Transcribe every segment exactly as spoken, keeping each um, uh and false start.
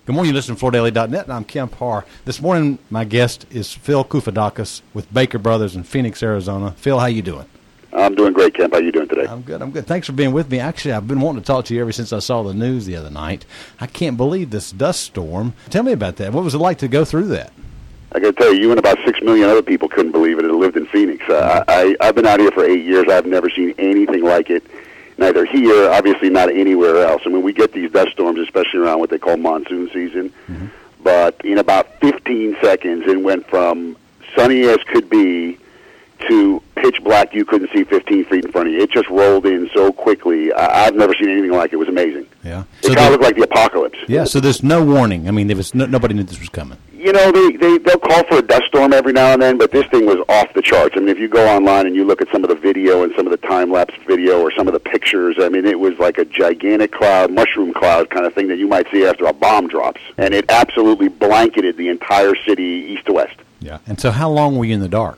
Good morning. You listen to Florida Daily dot net, and I'm Kim Parr. This morning, my guest is Phil Koufoudakas with Baker Brothers in Phoenix, Arizona. Phil, how you doing? I'm doing great, Kemp. How you doing today? I'm good. I'm good. Thanks for being with me. Actually, I've been wanting to talk to you ever since I saw the news the other night. I can't believe this dust storm. Tell me about that. What was it like to go through that? I got to tell you, you and about six million other people couldn't believe it that lived in Phoenix. Uh, I, I've been out here for eight years. I've never seen anything like it, neither here, obviously not anywhere else. I mean, we get these dust storms, especially around what they call monsoon season. Mm-hmm. But in about fifteen seconds, it went from sunny as could be to pitch black. You couldn't see fifteen feet in front of you. It just rolled in so quickly. I, I've never seen anything like it. It was amazing. Yeah. It so kind of looked like the apocalypse. Yeah, so there's no warning. I mean, there was no, nobody knew this was coming. You know, they, they, they'll call for a dust storm every now and then, but this thing was off the charts. I mean, if you go online and you look at some of the video and some of the time-lapse video or some of the pictures, I mean, it was like a gigantic cloud, mushroom cloud kind of thing that you might see after a bomb drops. And it absolutely blanketed the entire city east to west. Yeah. And so how long were you in the dark?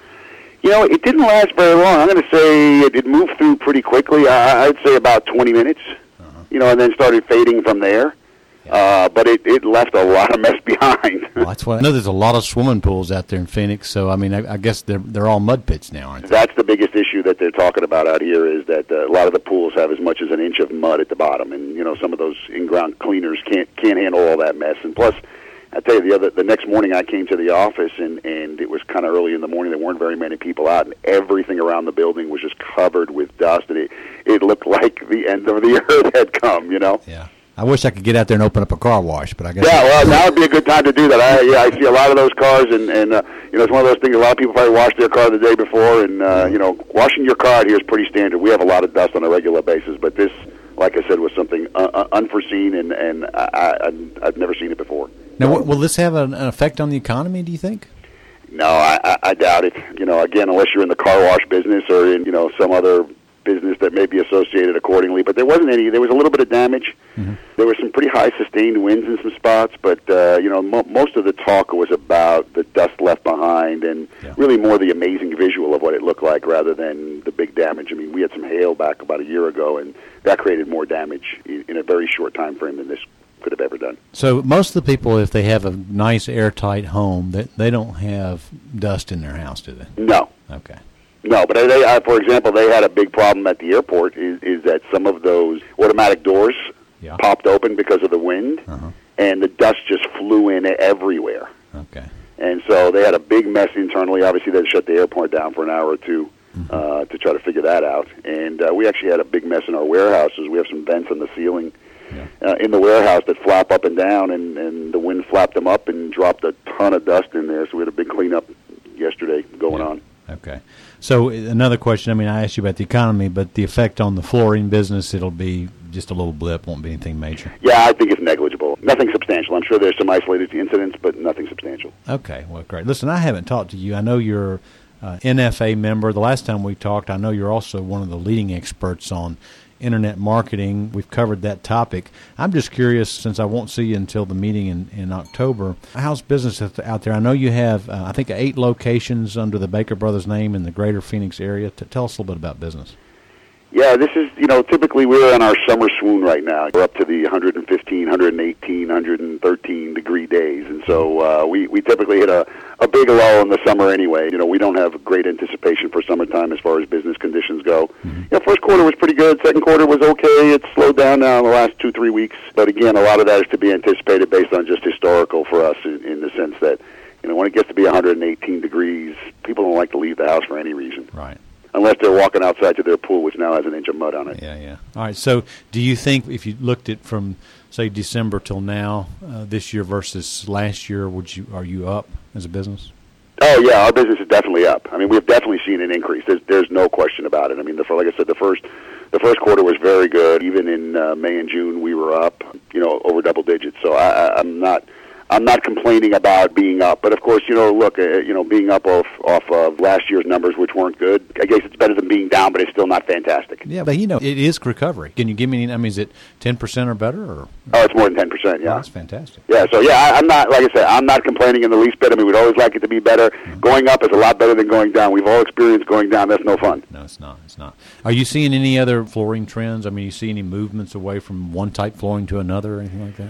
You know, it didn't last very long. I'm going to say it, it moved through pretty quickly. I, I'd say about twenty minutes, uh-huh. you know, and then started fading from there. Yeah. Uh, but it, it left a lot of mess behind. Well, that's what I know. There's a lot of swimming pools out there in Phoenix, so I mean, I, I guess they're they're all mud pits now, aren't they? That's the biggest issue that they're talking about out here is that uh, a lot of the pools have as much as an inch of mud at the bottom, and you know, some of those in-ground cleaners can't can't handle all that mess. And plus, I tell you, the other the next morning I came to the office, and and it was kind of early in the morning. There weren't very many people out, and everything around the building was just covered with dust, and it it looked like the end of the earth had come. You know? Yeah. I wish I could get out there and open up a car wash, but I guess... Yeah, well, now would be a good time to do that. I, yeah, I see a lot of those cars, and, and uh, you know, it's one of those things, a lot of people probably wash their car the day before, and, uh, you know, washing your car out here is pretty standard. We have a lot of dust on a regular basis, but this, like I said, was something uh, unforeseen, and, and I, I, I've never seen it before. Now, will this have an effect on the economy, do you think? No, I, I doubt it. You know, again, unless you're in the car wash business or in, you know, some other business that may be associated accordingly, but there wasn't any. There was a little bit of damage. Mm-hmm. There were some pretty high sustained winds in some spots, but uh, you know, mo- most of the talk was about the dust left behind, and yeah. really more the amazing visual of what it looked like rather than the big damage. I mean, we had some hail back about a year ago, and that created more damage in, in a very short time frame than this could have ever done. So most of the people, if they have a nice airtight home, they, they don't have dust in their house, do they? No. Okay. No, but they, uh, for example, they had a big problem at the airport is, is that some of those automatic doors yeah. popped open because of the wind, uh-huh. and the dust just flew in everywhere. Okay. And so they had a big mess internally. Obviously, they shut the airport down for an hour or two mm-hmm. uh, to try to figure that out. And uh, we actually had a big mess in our warehouses. We have some vents on the ceiling yeah. uh, in the warehouse that flap up and down, and, and the wind flapped them up and dropped a ton of dust in there. So we had a big cleanup yesterday going yeah. on. Okay. So another question, I mean, I asked you about the economy, but the effect on the flooring business, it'll be just a little blip, won't be anything major. Yeah, I think it's negligible. Nothing substantial. I'm sure there's some isolated incidents, but nothing substantial. Okay, well, great. Listen, I haven't talked to you. I know you're an N F A member. The last time we talked, I know you're also one of the leading experts on internet marketing. We've covered that topic. I'm just curious, since I won't see you until the meeting in, in October, how's business out there? I know you have, uh, I think, eight locations under the Baker Brothers name in the greater Phoenix area. T- tell us a little bit about business. Yeah, this is, you know, typically we're in our summer swoon right now. We're up to the one fifteen, one eighteen, one thirteen degree days. And so uh, we, we typically hit a, a big lull in the summer anyway. You know, we don't have great anticipation for summertime as far as business conditions go. Mm-hmm. You know, first quarter was pretty good. Second quarter was okay. It's slowed down now in the last two, three weeks. But again, a lot of that is to be anticipated based on just historical for us in, in the sense that, you know, when it gets to be one eighteen degrees, people don't like to leave the house for any reason. Right. Unless they're walking outside to their pool, which now has an inch of mud on it. Yeah, yeah. All right, so do you think if you looked at from, say, December till now, uh, this year versus last year, would you are you up as a business? Oh, yeah, our business is definitely up. I mean, we've definitely seen an increase. There's, there's no question about it. I mean, the, like I said, the first the first quarter was very good. Even in uh, May and June, we were up, you know, over double digits. So I, I'm not... I'm not complaining about being up, but of course, you know, look, uh, you know, being up off off of last year's numbers, which weren't good. I guess it's better than being down, but it's still not fantastic. Yeah, but you know, it is recovery. Can you give me? I mean, is it ten percent or better? Or oh, it's more than ten percent. Yeah, oh, that's fantastic. Yeah, so yeah, I, I'm not like I said, I'm not complaining in the least bit. I mean, we'd always like it to be better. Mm-hmm. Going up is a lot better than going down. We've all experienced going down. That's no fun. No, it's not. It's not. Are you seeing any other flooring trends? I mean, you see any movements away from one type flooring to another or anything like that?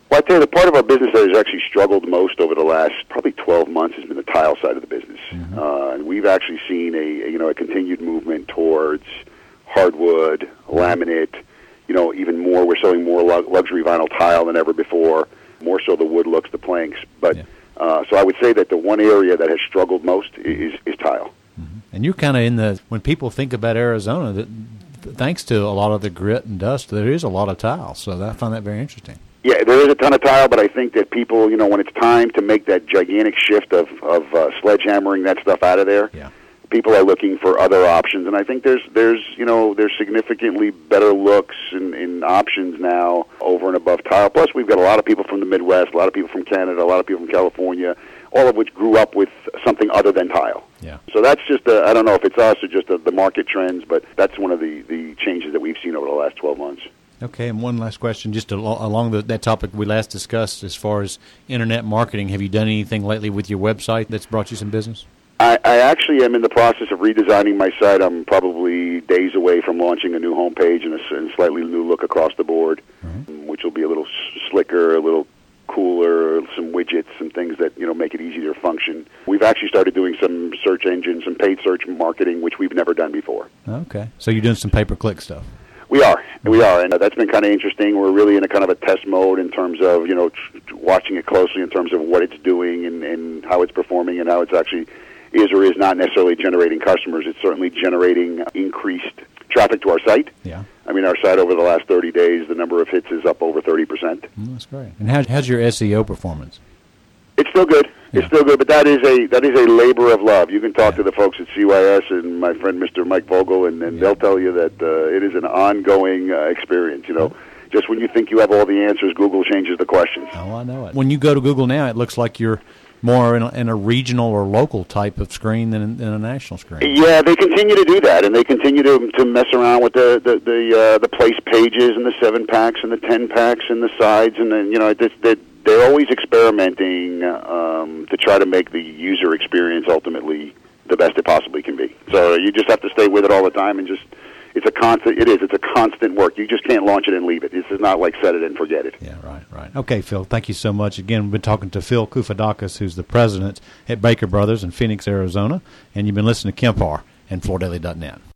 Well, I'd say the part of our business that has actually struggled most over the last probably twelve months has been the tile side of the business. Mm-hmm. Uh, and we've actually seen a, you know, a continued movement towards hardwood, laminate, you know, even more. We're selling more luxury vinyl tile than ever before, more so the wood looks, the planks. But yeah. uh, so I would say that the one area that has struggled most is, is tile. Mm-hmm. And you're kind of in the, when people think about Arizona, that thanks to a lot of the grit and dust, there is a lot of tile. So I find that very interesting. Yeah, there is a ton of tile, but I think that people, you know, when it's time to make that gigantic shift of, of uh, sledgehammering that stuff out of there, yeah. people are looking for other options. And I think there's, there's you know, there's significantly better looks and, and options now over and above tile. Plus, we've got a lot of people from the Midwest, a lot of people from Canada, a lot of people from California, all of which grew up with something other than tile. Yeah. So that's just, a, I don't know if it's us or just a, the market trends, but that's one of the, the changes that we've seen over the last twelve months. Okay, and one last question, just al- along the, that topic we last discussed as far as internet marketing. Have you done anything lately with your website that's brought you some business? I, I actually am in the process of redesigning my site. I'm probably days away from launching a new homepage and a, and slightly new look across the board, mm-hmm. which will be a little slicker, a little cooler, some widgets, some things that, you know, make it easier to function. We've actually started doing some search engine, some paid search marketing, which we've never done before. Okay, so you're doing some pay-per-click stuff. We are, we are, and uh, that's been kind of interesting. We're really in a kind of a test mode in terms of, you know, tr- watching it closely in terms of what it's doing and, and how it's performing and how it's actually is or is not necessarily generating customers. It's certainly generating increased traffic to our site. Yeah. I mean, our site over the last thirty days, the number of hits is up over thirty percent. Mm, that's great. And how's, how's your S E O performance? It's still good. Yeah. It's still good, but that is a that is a labor of love. You can talk yeah. to the folks at C Y S and my friend Mister Mike Vogel, and, and yeah. they'll tell you that uh, it is an ongoing uh, experience. You know, yeah. just when you think you have all the answers, Google changes the questions. Oh, I know it. When you go to Google now, it looks like you're more in a, in a regional or local type of screen than, than a national screen. Yeah, they continue to do that, and they continue to to mess around with the the the, uh, the place pages and the seven packs and the ten packs and the sides, and then you know it, it, they're always experimenting um, to try to make the user experience ultimately the best it possibly can be. So you just have to stay with it all the time, and just it's a constant. It is. It's a constant work. You just can't launch it and leave it. This is not like set it and forget it. Yeah, right, right. Okay, Phil. Thank you so much. Again, we've been talking to Phil Koufadakis, who's the president at Baker Brothers in Phoenix, Arizona, and you've been listening to Kempar and Florida Daily dot net.